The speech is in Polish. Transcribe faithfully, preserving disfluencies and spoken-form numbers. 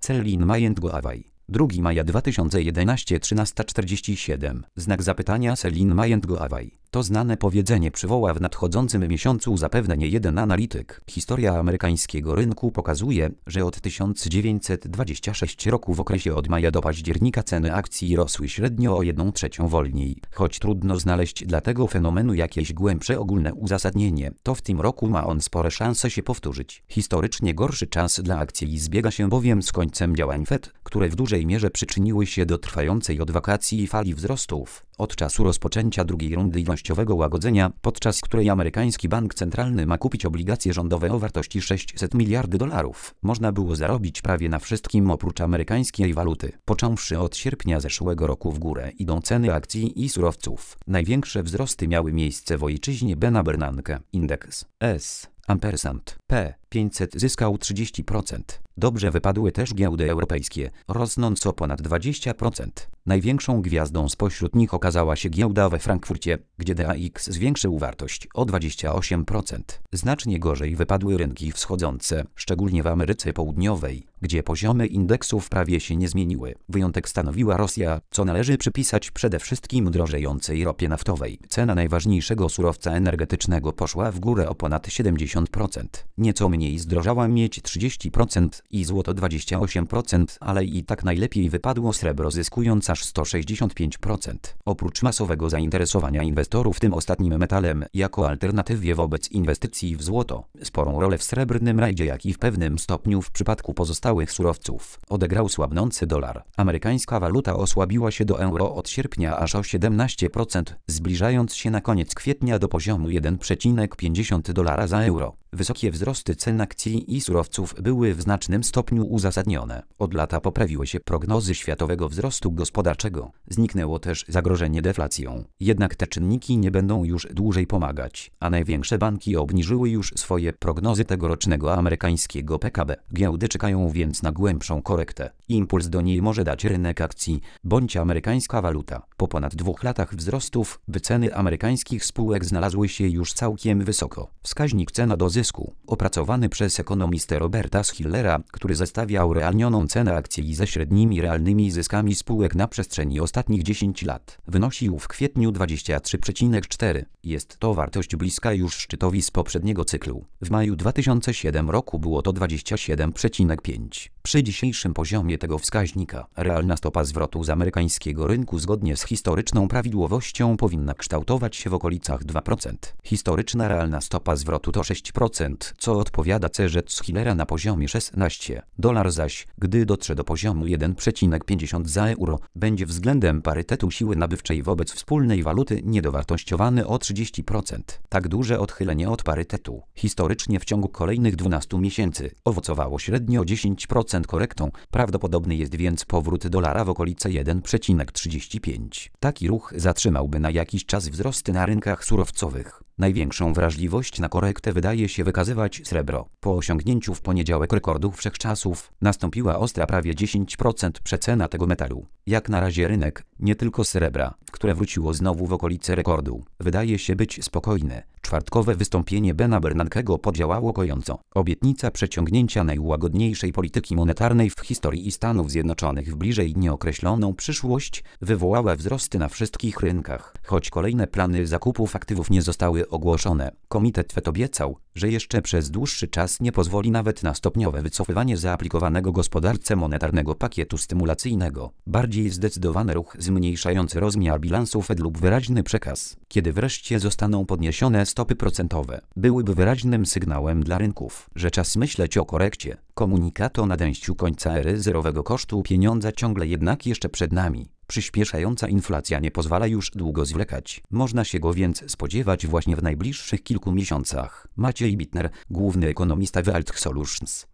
Celine Mayent Goaway. drugiego maja dwa tysiące jedenastego, trzynaста czterdzieści siedem. Znak zapytania Celine Mayent Goaway. To znane powiedzenie przywoła w nadchodzącym miesiącu zapewne nie jeden analityk. Historia amerykańskiego rynku pokazuje, że od tysiąc dziewięćset dwudziestego szóstego roku w okresie od maja do października ceny akcji rosły średnio o jedną trzecią wolniej. Choć trudno znaleźć dla tego fenomenu jakieś głębsze ogólne uzasadnienie, to w tym roku ma on spore szanse się powtórzyć. Historycznie gorszy czas dla akcji zbiega się bowiem z końcem działań Fed, które w dużej mierze przyczyniły się do trwającej od wakacji fali wzrostów. Od czasu rozpoczęcia drugiej rundy ilościowego łagodzenia, podczas której amerykański bank centralny ma kupić obligacje rządowe o wartości sześćset miliardów dolarów, można było zarobić prawie na wszystkim oprócz amerykańskiej waluty. Począwszy od sierpnia zeszłego roku w górę idą ceny akcji i surowców. Największe wzrosty miały miejsce w ojczyźnie Bena Bernanke. Indeks S ampersand P pięćset zyskał trzydzieści procent. Dobrze wypadły też giełdy europejskie, rosnąc o ponad dwadzieścia procent. Największą gwiazdą spośród nich okazała się giełda we Frankfurcie, gdzie D A X zwiększył wartość o dwadzieścia osiem procent. Znacznie gorzej wypadły rynki wschodzące, szczególnie w Ameryce Południowej, gdzie poziomy indeksów prawie się nie zmieniły. Wyjątek stanowiła Rosja, co należy przypisać przede wszystkim drożejącej ropie naftowej. Cena najważniejszego surowca energetycznego poszła w górę o ponad siedemdziesiąt procent. Nieco mniej zdrożała miedź trzydzieści procent i złoto dwadzieścia osiem procent, ale i tak najlepiej wypadło srebro, zyskując aż sto sześćdziesiąt pięć procent. Oprócz masowego zainteresowania inwestorów tym ostatnim metalem jako alternatywie wobec inwestycji w złoto, sporą rolę w srebrnym rajdzie, jak i w pewnym stopniu w przypadku pozostałych surowców odegrał słabnący dolar. Amerykańska waluta osłabiła się do euro od sierpnia aż o siedemnaście procent, zbliżając się na koniec kwietnia do poziomu jeden przecinek pięćdziesiąt dolara za euro. Wysokie wzrosty cen akcji i surowców były w znacznym stopniu uzasadnione. Od lata poprawiły się prognozy światowego wzrostu gospodarczego. Zniknęło też zagrożenie deflacją. Jednak te czynniki nie będą już dłużej pomagać, a największe banki obniżyły już swoje prognozy tegorocznego amerykańskiego P K B. Giełdy czekają więc na głębszą korektę. Impuls do niej może dać rynek akcji bądź amerykańska waluta. Po ponad dwóch latach wzrostów wyceny amerykańskich spółek znalazły się już całkiem wysoko. Wskaźnik cena do zysku, opracowany przez ekonomistę Roberta Schillera, który zestawiał realnioną cenę akcji ze średnimi realnymi zyskami spółek na przestrzeni ostatnich dziesięciu lat, wynosił w kwietniu dwadzieścia trzy przecinek cztery. Jest to wartość bliska już szczytowi z poprzedniego cyklu. W maju dwa tysiące siódmego roku było to dwadzieścia siedem przecinek pięć. Przy dzisiejszym poziomie tego wskaźnika realna stopa zwrotu z amerykańskiego rynku zgodnie z historyczną prawidłowością powinna kształtować się w okolicach dwa procent. Historyczna realna stopa zwrotu to sześć procent, co odpowiada cerze Schillera na poziomie szesnaście. Dolar zaś, gdy dotrze do poziomu jeden przecinek pięćdziesiąt za euro, będzie względem parytetu siły nabywczej wobec wspólnej waluty niedowartościowany o trzydzieści procent. Tak duże odchylenie od parytetu historycznie w ciągu kolejnych dwunastu miesięcy owocowało średnio dziesięć procent korektą. Prawdopodobny jest więc powrót dolara w okolice jeden przecinek trzydzieści pięć. Taki ruch zatrzymałby na jakiś czas wzrosty na rynkach surowcowych. Największą wrażliwość na korektę wydaje się wykazywać srebro. Po osiągnięciu w poniedziałek rekordu wszechczasów nastąpiła ostra prawie dziesięć procent przecena tego metalu. Jak na razie rynek, nie tylko srebra, które wróciło znowu w okolice rekordu, wydaje się być spokojny. Czwartkowe wystąpienie Bena Bernankego podziałało kojąco. Obietnica przeciągnięcia najłagodniejszej polityki monetarnej w historii Stanów Zjednoczonych w bliżej nieokreśloną przyszłość wywołała wzrosty na wszystkich rynkach. Choć kolejne plany zakupów aktywów nie zostały ogłoszone, Komitet Fed obiecał, że jeszcze przez dłuższy czas nie pozwoli nawet na stopniowe wycofywanie zaaplikowanego gospodarce monetarnego pakietu stymulacyjnego. Bardziej zdecydowany ruch zmniejszający rozmiar bilansu Fed lub wyraźny przekaz, kiedy wreszcie zostaną podniesione stopy procentowe, byłyby wyraźnym sygnałem dla rynków, że czas myśleć o korekcie. Komunikat o nadejściu końca ery zerowego kosztu pieniądza ciągle jednak jeszcze przed nami. Przyspieszająca inflacja nie pozwala już długo zwlekać. Można się go więc spodziewać właśnie w najbliższych kilku miesiącach. Maciej Bittner, główny ekonomista w Alt Solutions.